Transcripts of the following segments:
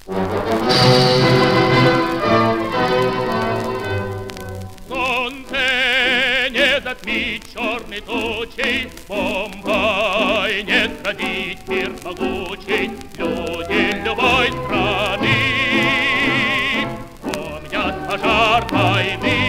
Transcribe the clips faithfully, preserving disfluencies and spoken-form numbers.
Солнце не затмить черной тучей, бомбой не сразить мир могучий. Люди любой страны помнят пожар войны.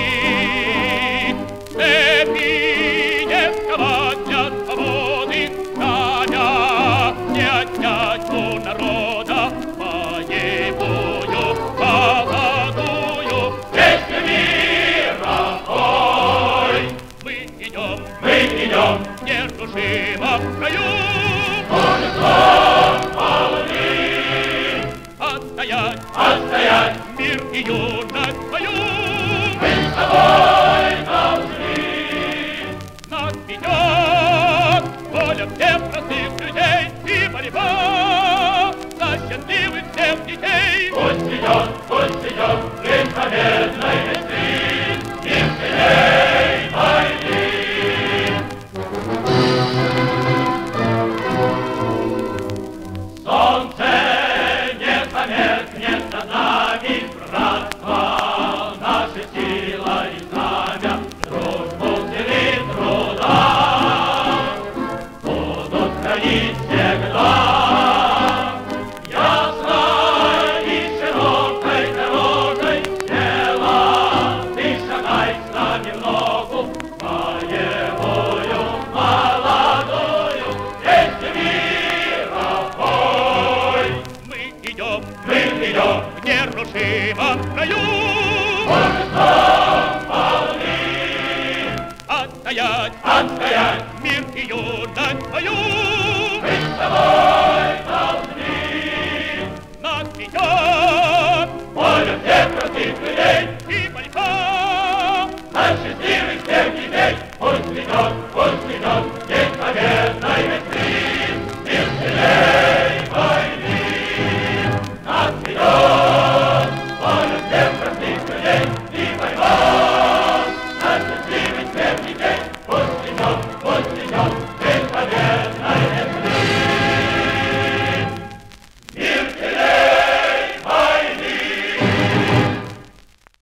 Цепи не сковать для свободы, знамя не отнять у народа. Боевую, молодую песню мира, ой! Мы идем, мы идем, нерушимо в краю. Мужеством полны, отстоять, отстоять мир и юность свою. Мы с тобой должны. Нас ведет воля всех простых людей и борьба за счастливых всех детей. Пусть идет, пусть идет жизнь победной весны, мир сильней войны. Солнце не померкнет над нами, братство, наша сила и знамя, дружбу цели труда будут хранить всегда. Ясной и широкой дорогой смело ты шагай с нами в ногу, боевую, молодую песню мира пой. Мы идем, мы идем в нерушимом краю. Мужеством полны, отстоять, отстоять мир и юность свою. Мы с тобой должны. Нас ведет воля всех простых людей и борьба за счастливых всех детей. Пусть ведет, пусть ведет